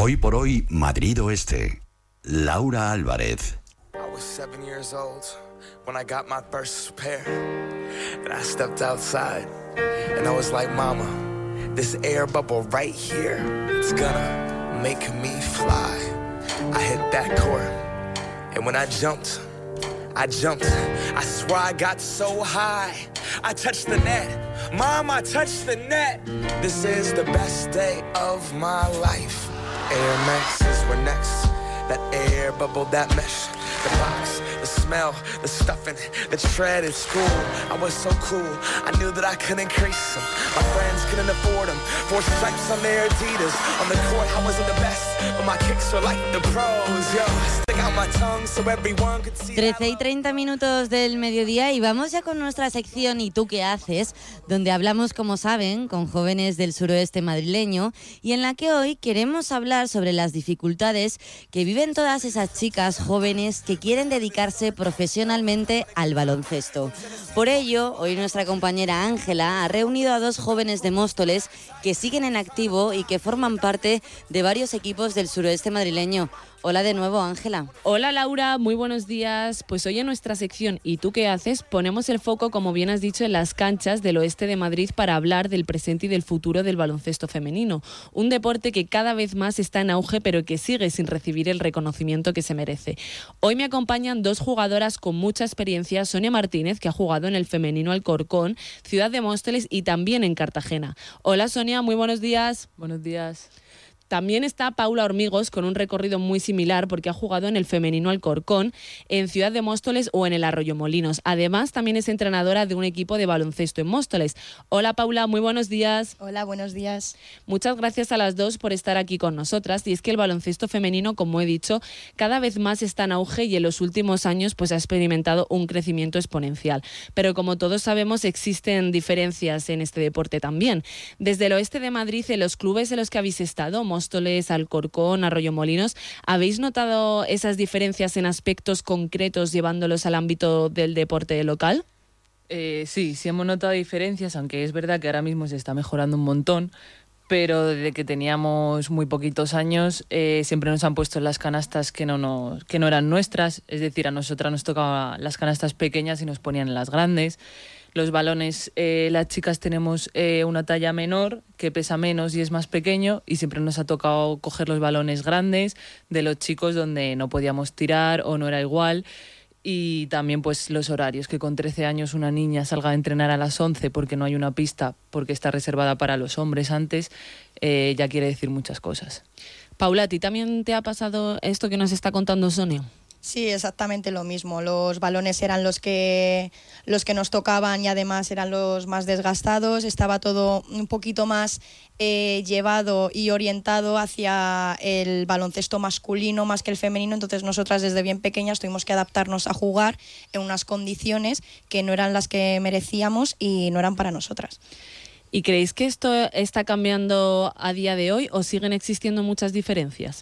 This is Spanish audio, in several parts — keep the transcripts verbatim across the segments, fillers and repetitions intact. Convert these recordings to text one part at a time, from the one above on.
Hoy por hoy, Madrid Oeste. Laura Álvarez. I was seven years old when I got my first pair. And I stepped outside and I was like, Mama, this air bubble right here, it's gonna make me fly. I hit that court and when I jumped, I jumped. I swear I got so high. I touched the net. Mom, I touched the net. This is the best day of my life. Air Maxes were next. That air bubble, that mesh. The box, the smell, the stuffing, the tread at school. I was so cool, I knew that I couldn't crease them. My friends couldn't afford them. Four stripes on their Adidas. On the court, I wasn't the best, but my kicks were like the pros. Yo, stick out my tongue so everyone could see. trece y treinta minutos del mediodía y vamos ya con nuestra sección ¿Y tú qué haces?, donde hablamos, como saben, con jóvenes del suroeste madrileño y en la que hoy queremos hablar sobre las dificultades que viven todas esas chicas jóvenes que quieren dedicarse profesionalmente al baloncesto. Por ello, hoy nuestra compañera Ángela ha reunido a dos jóvenes de Móstoles que siguen en activo y que forman parte de varios equipos del suroeste madrileño. Hola de nuevo, Ángela. Hola, Laura, muy buenos días. Pues hoy en nuestra sección ¿Y tú qué haces?, ponemos el foco, como bien has dicho, en las canchas del oeste de Madrid para hablar del presente y del futuro del baloncesto femenino. Un deporte que cada vez más está en auge, pero que sigue sin recibir el reconocimiento que se merece. Hoy me acompañan dos jugadoras con mucha experiencia, Sonia Martínez, que ha jugado en el femenino Alcorcón, Ciudad de Móstoles y también en Cartagena. Hola, Sonia, muy buenos días. Buenos días. También está Paula Hormigos, con un recorrido muy similar porque ha jugado en el femenino Alcorcón, en Ciudad de Móstoles o en el Arroyomolinos. Además, también es entrenadora de un equipo de baloncesto en Móstoles. Hola, Paula, muy buenos días. Hola, buenos días. Muchas gracias a las dos por estar aquí con nosotras. Y es que el baloncesto femenino, como he dicho, cada vez más está en auge y en los últimos años pues, ha experimentado un crecimiento exponencial. Pero como todos sabemos, existen diferencias en este deporte también. Desde el oeste de Madrid, en los clubes en los que habéis estado, Móstoles, Alcorcón, Arroyomolinos, ¿habéis notado esas diferencias en aspectos concretos llevándolos al ámbito del deporte local? Eh, sí, sí hemos notado diferencias, aunque es verdad que ahora mismo se está mejorando un montón, pero desde que teníamos muy poquitos años eh, siempre nos han puesto las canastas que no, nos, que no eran nuestras, es decir, a nosotras nos tocaban las canastas pequeñas y nos ponían las grandes. Los balones, eh, las chicas tenemos eh, una talla menor que pesa menos y es más pequeño y siempre nos ha tocado coger los balones grandes de los chicos donde no podíamos tirar o no era igual. Y también pues los horarios, que con trece años una niña salga a entrenar a las once porque no hay una pista, porque está reservada para los hombres antes, eh, ya quiere decir muchas cosas. Paula, ¿a ti también te ha pasado esto que nos está contando Sonia? Sí, exactamente lo mismo. Los balones eran los que, los que nos tocaban y además eran los más desgastados. Estaba todo un poquito más eh, llevado y orientado hacia el baloncesto masculino más que el femenino. Entonces nosotras desde bien pequeñas tuvimos que adaptarnos a jugar en unas condiciones que no eran las que merecíamos y no eran para nosotras. ¿Y creéis que esto está cambiando a día de hoy o siguen existiendo muchas diferencias?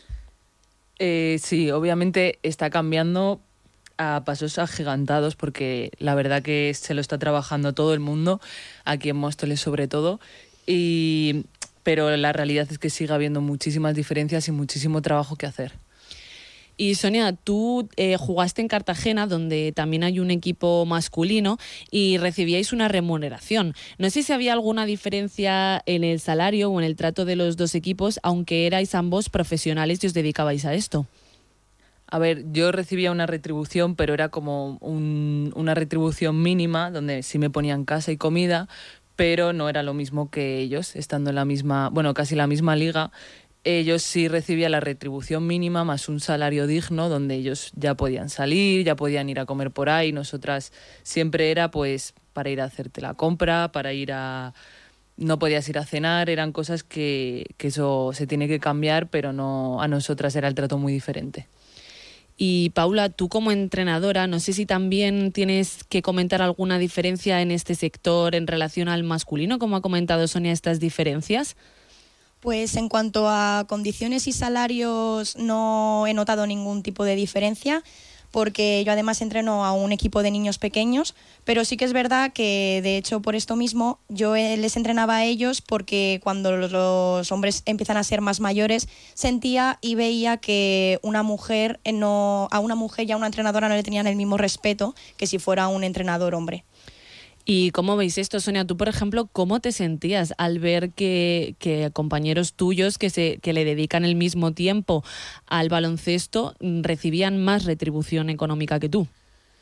Eh, sí, obviamente está cambiando a pasos agigantados porque la verdad que se lo está trabajando todo el mundo, aquí en Móstoles sobre todo, y, pero la realidad es que sigue habiendo muchísimas diferencias y muchísimo trabajo que hacer. Y Sonia, tú eh, jugaste en Cartagena, donde también hay un equipo masculino, y recibíais una remuneración. No sé si había alguna diferencia en el salario o en el trato de los dos equipos, aunque erais ambos profesionales y os dedicabais a esto. A ver, yo recibía una retribución, pero era como un, una retribución mínima, donde sí me ponían casa y comida, pero no era lo mismo que ellos, estando en la misma, bueno, casi la misma liga. Ellos sí recibían la retribución mínima más un salario digno donde ellos ya podían salir, ya podían ir a comer por ahí. Nosotras siempre era pues para ir a hacerte la compra, para ir a... No podías ir a cenar, eran cosas que, que eso se tiene que cambiar, pero no, a nosotras era el trato muy diferente. Y Paula, tú como entrenadora, no sé si también tienes que comentar alguna diferencia en este sector en relación al masculino, como ha comentado Sonia, estas diferencias. Pues en cuanto a condiciones y salarios no he notado ningún tipo de diferencia. porque yo además entreno a un equipo de niños pequeños, pero sí que es verdad que de hecho por esto mismo yo les entrenaba a ellos porque cuando los hombres empiezan a ser más mayores sentía y veía que una mujer no, a una mujer y a una entrenadora no le tenían el mismo respeto que si fuera un entrenador hombre. ¿Y cómo veis esto, Sonia? Tú, por ejemplo, ¿cómo te sentías al ver que, que compañeros tuyos que, se, que le dedican el mismo tiempo al baloncesto recibían más retribución económica que tú?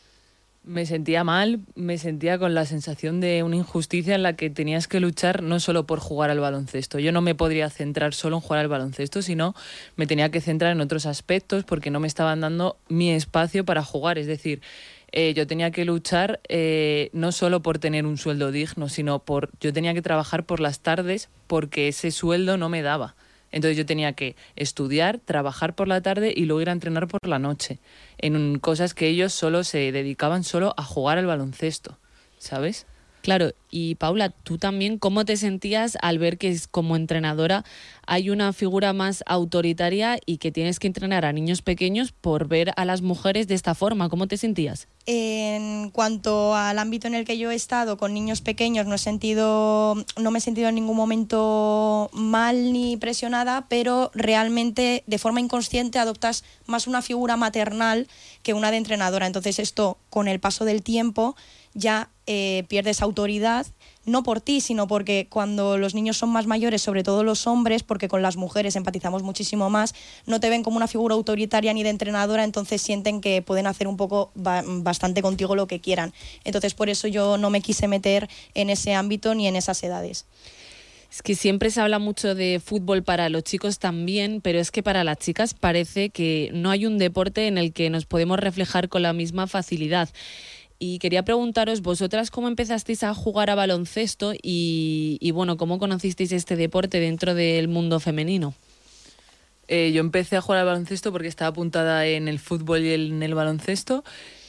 Me sentía mal, me sentía con la sensación de una injusticia en la que tenías que luchar no solo por jugar al baloncesto. Yo no me podría centrar solo en jugar al baloncesto, sino me tenía que centrar en otros aspectos porque no me estaban dando mi espacio para jugar. Es decir, eh, yo tenía que luchar eh, no solo por tener un sueldo digno, sino por yo tenía que trabajar por las tardes porque ese sueldo no me daba. Entonces yo tenía que estudiar, trabajar por la tarde y luego ir a entrenar por la noche, en cosas que ellos solo se dedicaban solo a jugar al baloncesto, ¿sabes? Claro, y Paula, tú también, ¿cómo te sentías al ver que como entrenadora hay una figura más autoritaria y que tienes que entrenar a niños pequeños por ver a las mujeres de esta forma? ¿Cómo te sentías? En cuanto al ámbito en el que yo he estado con niños pequeños, no he sentido, no me he sentido en ningún momento mal ni presionada, pero realmente de forma inconsciente adoptas más una figura maternal que una de entrenadora. Entonces esto, con el paso del tiempo, ya eh, pierdes autoridad, no por ti, sino porque cuando los niños son más mayores, sobre todo los hombres, porque con las mujeres empatizamos muchísimo más, no te ven como una figura autoritaria ni de entrenadora, entonces sienten que pueden hacer un poco ba- bastante contigo lo que quieran. Entonces por eso yo no me quise meter en ese ámbito ni en esas edades. Es que siempre se habla mucho de fútbol para los chicos también, pero es que para las chicas parece que no hay un deporte en el que nos podemos reflejar con la misma facilidad. Y quería preguntaros, vosotras, ¿cómo empezasteis a jugar a baloncesto y, y bueno, cómo conocisteis este deporte dentro del mundo femenino? Eh, yo empecé a jugar al baloncesto porque estaba apuntada en el fútbol y en el baloncesto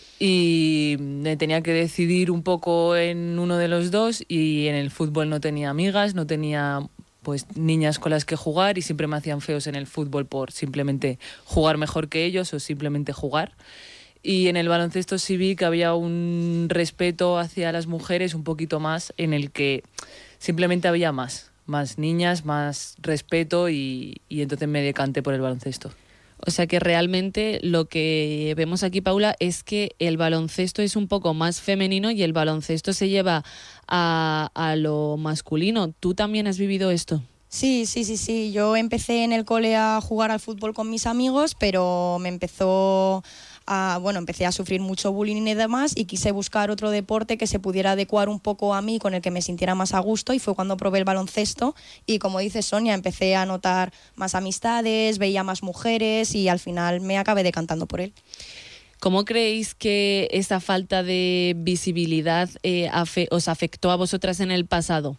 y me tenía que decidir un poco en uno de los dos y en el fútbol no tenía amigas, no tenía pues niñas con las que jugar y siempre me hacían feos en el fútbol por simplemente jugar mejor que ellos o simplemente jugar. Y en el baloncesto sí vi que había un respeto hacia las mujeres un poquito más, en el que simplemente había más, más niñas, más respeto y, y entonces me decanté por el baloncesto. O sea que realmente lo que vemos aquí, Paula, es que el baloncesto es un poco más femenino y el baloncesto se lleva a, a lo masculino. ¿Tú también has vivido esto? Sí, sí, sí, sí. Yo empecé en el cole a jugar al fútbol con mis amigos, pero me empezó... A, bueno, empecé a sufrir mucho bullying y demás y quise buscar otro deporte que se pudiera adecuar un poco a mí, con el que me sintiera más a gusto, y fue cuando probé el baloncesto y, como dice Sonia, empecé a notar más amistades, veía más mujeres y al final me acabé decantando por él. ¿Cómo creéis que esa falta de visibilidad eh, afe- os afectó a vosotras en el pasado?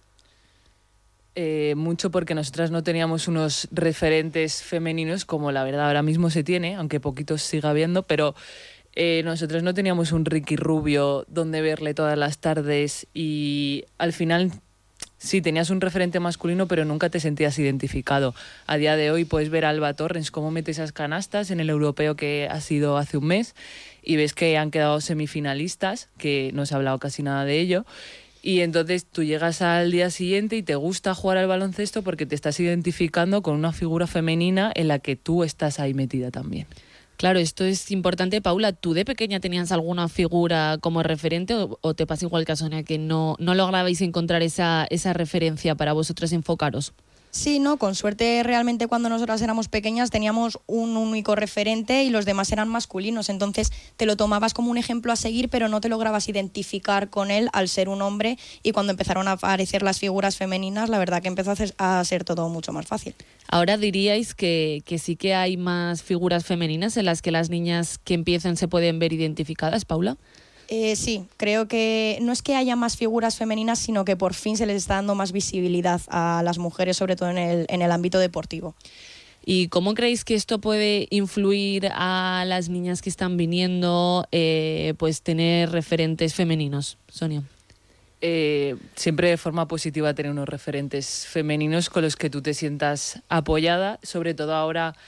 Eh, mucho porque nosotras no teníamos unos referentes femeninos como la verdad ahora mismo se tiene, aunque poquitos siga habiendo, pero eh, nosotros no teníamos un Ricky Rubio donde verle todas las tardes y al final sí tenías un referente masculino pero nunca te sentías identificado. A día de hoy puedes ver a Alba Torrens cómo mete esas canastas en el europeo que ha sido hace un mes y ves que han quedado semifinalistas, que no se ha hablado casi nada de ello. Y entonces tú llegas al día siguiente y te gusta jugar al baloncesto porque te estás identificando con una figura femenina en la que tú estás ahí metida también. Claro, esto es importante. Paula, ¿tú de pequeña tenías alguna figura como referente o, o te pasa igual que a Sonia, que no, no lograbais encontrar esa, esa referencia para vosotros enfocaros? Sí, no, con suerte realmente cuando nosotras éramos pequeñas teníamos un único referente y los demás eran masculinos, entonces te lo tomabas como un ejemplo a seguir pero no te lograbas identificar con él al ser un hombre, y cuando empezaron a aparecer las figuras femeninas la verdad que empezó a, hacer, a ser todo mucho más fácil. Ahora diríais que, que sí que hay más figuras femeninas en las que las niñas que empiezan se pueden ver identificadas, Paula. Eh, sí, creo que no es que haya más figuras femeninas, sino que por fin se les está dando más visibilidad a las mujeres, sobre todo en el, en el ámbito deportivo. ¿Y cómo creéis que esto puede influir a las niñas que están viniendo, eh, pues tener referentes femeninos? Sonia. Eh, siempre de forma positiva tener unos referentes femeninos con los que tú te sientas apoyada, sobre todo ahora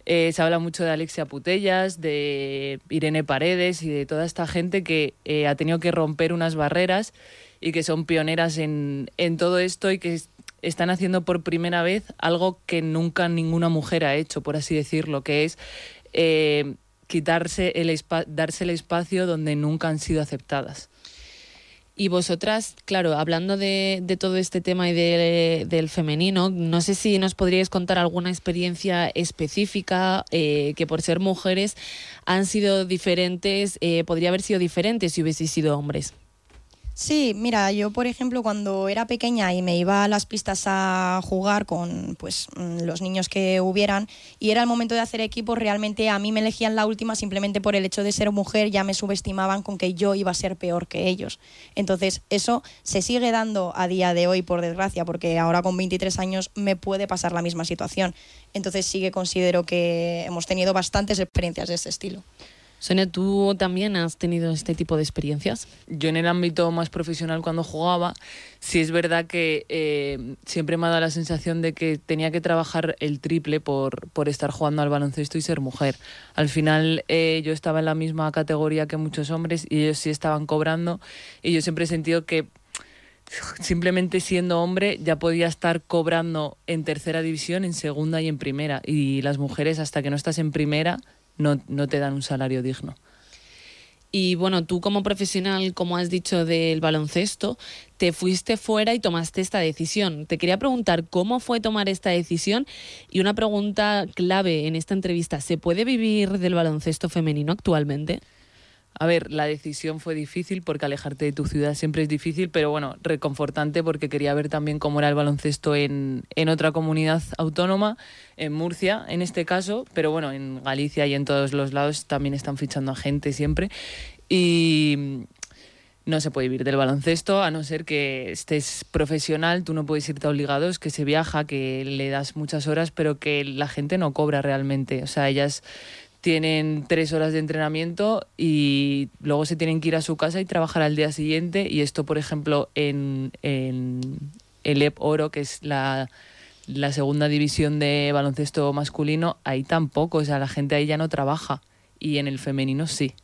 Eh, se habla mucho de Alexia Putellas, de Irene Paredes y de toda esta gente que eh, ha tenido que romper unas barreras y que son pioneras en, en todo esto y que están haciendo por primera vez algo que nunca ninguna mujer ha hecho, por así decirlo, que es eh, quitarse el espa- darse el espacio donde nunca han sido aceptadas. Y vosotras, claro, hablando de, de todo este tema y de, del femenino, no sé si nos podríais contar alguna experiencia específica eh, que por ser mujeres han sido diferentes, eh, podría haber sido diferente si hubieseis sido hombres. Sí, mira, yo por ejemplo cuando era pequeña y me iba a las pistas a jugar con pues los niños que hubieran y era el momento de hacer equipo, realmente a mí me elegían la última simplemente por el hecho de ser mujer, ya me subestimaban con que yo iba a ser peor que ellos. Entonces eso se sigue dando a día de hoy, por desgracia, porque ahora con veintitrés años me puede pasar la misma situación. Entonces sí que considero que hemos tenido bastantes experiencias de este estilo. Sonia, ¿tú también has tenido este tipo de experiencias? Yo en el ámbito más profesional cuando jugaba, sí es verdad que eh, siempre me ha dado la sensación de que tenía que trabajar el triple por, por estar jugando al baloncesto y ser mujer. Al final eh, yo estaba en la misma categoría que muchos hombres y ellos sí estaban cobrando y yo siempre he sentido que simplemente siendo hombre ya podía estar cobrando en tercera división, en segunda y en primera. Y las mujeres hasta que no estás en primera No, no te dan un salario digno. Y bueno, tú como profesional, como has dicho, del baloncesto, te fuiste fuera y tomaste esta decisión. Te quería preguntar cómo fue tomar esta decisión y una pregunta clave en esta entrevista, ¿se puede vivir del baloncesto femenino actualmente? A ver, la decisión fue difícil porque alejarte de tu ciudad siempre es difícil, pero bueno, reconfortante porque quería ver también cómo era el baloncesto en, en otra comunidad autónoma, en Murcia en este caso, pero bueno, en Galicia y en todos los lados también están fichando a gente siempre y no se puede vivir del baloncesto a no ser que estés profesional, tú no puedes irte obligado, es que se viaja, que le das muchas horas, pero que la gente no cobra realmente, o sea, ellas tienen tres horas de entrenamiento y luego se tienen que ir a su casa y trabajar al día siguiente. Y esto, por ejemplo, en, en el E P Oro, que es la, la segunda división de baloncesto masculino, ahí tampoco. O sea, la gente ahí ya no trabaja. Y en el femenino sí.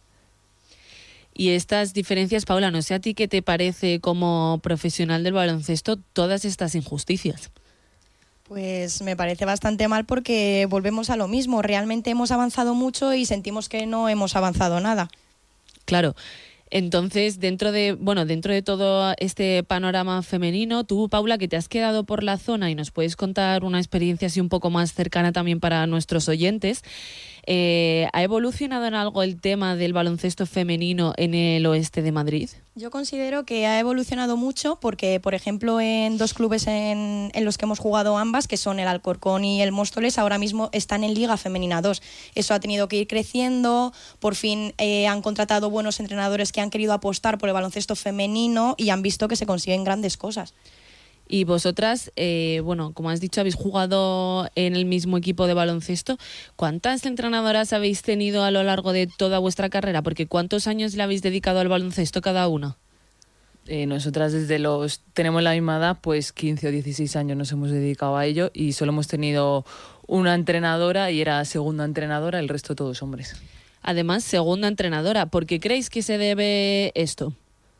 Y estas diferencias, Paula, no sé a ti qué te parece como profesional del baloncesto todas estas injusticias. Pues me parece bastante mal porque volvemos a lo mismo. Realmente hemos avanzado mucho y sentimos que no hemos avanzado nada. Claro. Entonces, dentro de, bueno, dentro de todo este panorama femenino, tú, Paula, que te has quedado por la zona y nos puedes contar una experiencia así un poco más cercana también para nuestros oyentes, eh, ¿ha evolucionado en algo el tema del baloncesto femenino en el oeste de Madrid? Yo considero que ha evolucionado mucho porque, por ejemplo, en dos clubes en, en los que hemos jugado ambas, que son el Alcorcón y el Móstoles, ahora mismo están en Liga Femenina dos. Eso ha tenido que ir creciendo, por fin eh, han contratado buenos entrenadores que han querido apostar por el baloncesto femenino y han visto que se consiguen grandes cosas. Y vosotras, eh, bueno, como has dicho, habéis jugado en el mismo equipo de baloncesto. ¿Cuántas entrenadoras habéis tenido a lo largo de toda vuestra carrera? Porque ¿cuántos años le habéis dedicado al baloncesto cada una? Eh, nosotras desde los... tenemos la misma edad, pues quince o dieciséis años nos hemos dedicado a ello y solo hemos tenido una entrenadora y era segunda entrenadora, el resto todos hombres. Además, segunda entrenadora. ¿Por qué creéis que se debe esto?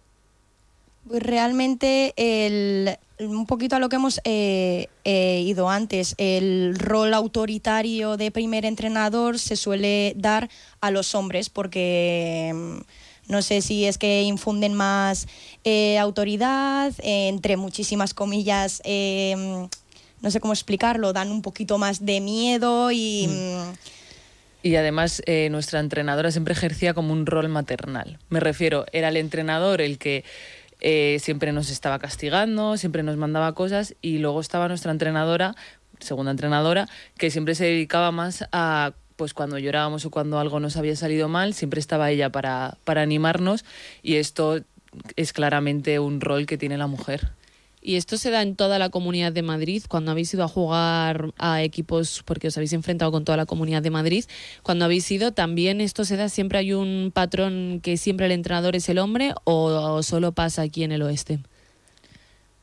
Pues realmente el, un poquito a lo que hemos eh, eh, ido antes, el rol autoritario de primer entrenador se suele dar a los hombres porque no sé si es que infunden más eh, autoridad, eh, entre muchísimas comillas, eh, no sé cómo explicarlo, dan un poquito más de miedo y... Mm. Y además eh, nuestra entrenadora siempre ejercía como un rol maternal. Me refiero, era el entrenador el que eh, siempre nos estaba castigando, siempre nos mandaba cosas y luego estaba nuestra entrenadora, segunda entrenadora, que siempre se dedicaba más a, pues cuando llorábamos o cuando algo nos había salido mal, siempre estaba ella para, para animarnos y esto es claramente un rol que tiene la mujer. ¿Y esto se da en toda la Comunidad de Madrid? Cuando habéis ido a jugar a equipos, porque os habéis enfrentado con toda la Comunidad de Madrid, cuando habéis ido, ¿también esto se da? ¿Siempre hay un patrón que siempre el entrenador es el hombre o solo pasa aquí en el oeste?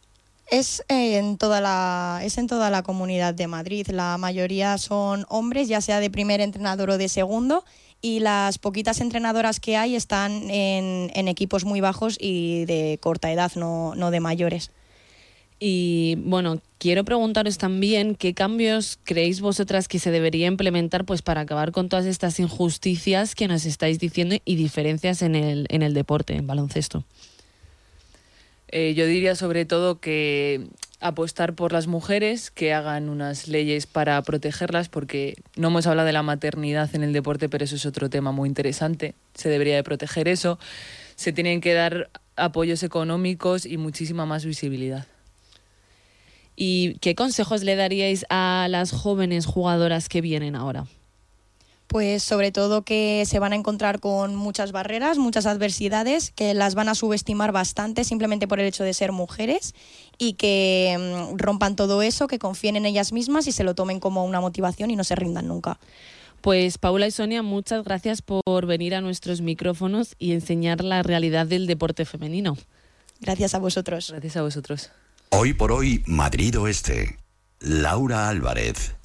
Es eh, en toda la, es en toda la Comunidad de Madrid. La mayoría son hombres, ya sea de primer entrenador o de segundo, y las poquitas entrenadoras que hay están en, en equipos muy bajos y de corta edad, no, no de mayores. Y bueno, quiero preguntaros también qué cambios creéis vosotras que se debería implementar pues para acabar con todas estas injusticias que nos estáis diciendo y diferencias en el, en el deporte, en baloncesto. Eh, yo diría sobre todo que apostar por las mujeres, que hagan unas leyes para protegerlas, porque no hemos hablado de la maternidad en el deporte, pero eso es otro tema muy interesante. Se debería de proteger eso. Se tienen que dar apoyos económicos y muchísima más visibilidad. ¿Y qué consejos le daríais a las jóvenes jugadoras que vienen ahora? Pues sobre todo que se van a encontrar con muchas barreras, muchas adversidades, que las van a subestimar bastante simplemente por el hecho de ser mujeres, y que mm, rompan todo eso, que confíen en ellas mismas y se lo tomen como una motivación y no se rindan nunca. Pues Paula y Sonia, muchas gracias por venir a nuestros micrófonos y enseñar la realidad del deporte femenino. Gracias a vosotros. Gracias a vosotros. Hoy por hoy, Madrid Oeste. Laura Álvarez.